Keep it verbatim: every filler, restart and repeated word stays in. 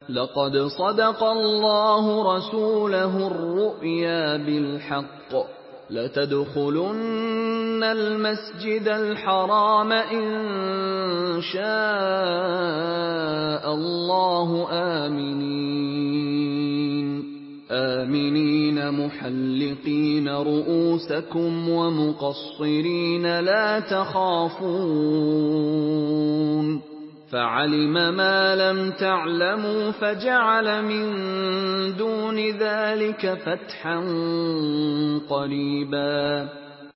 لقد صدق الله رسوله الرؤيا بالحق لتدخلن المسجد الحرام إن شاء الله آمنين آمنين محلقين رؤوسكم ومقصرين لا تخافون فعلم ما لم تعلموا فجعل من دون ذلك فتحا قريبا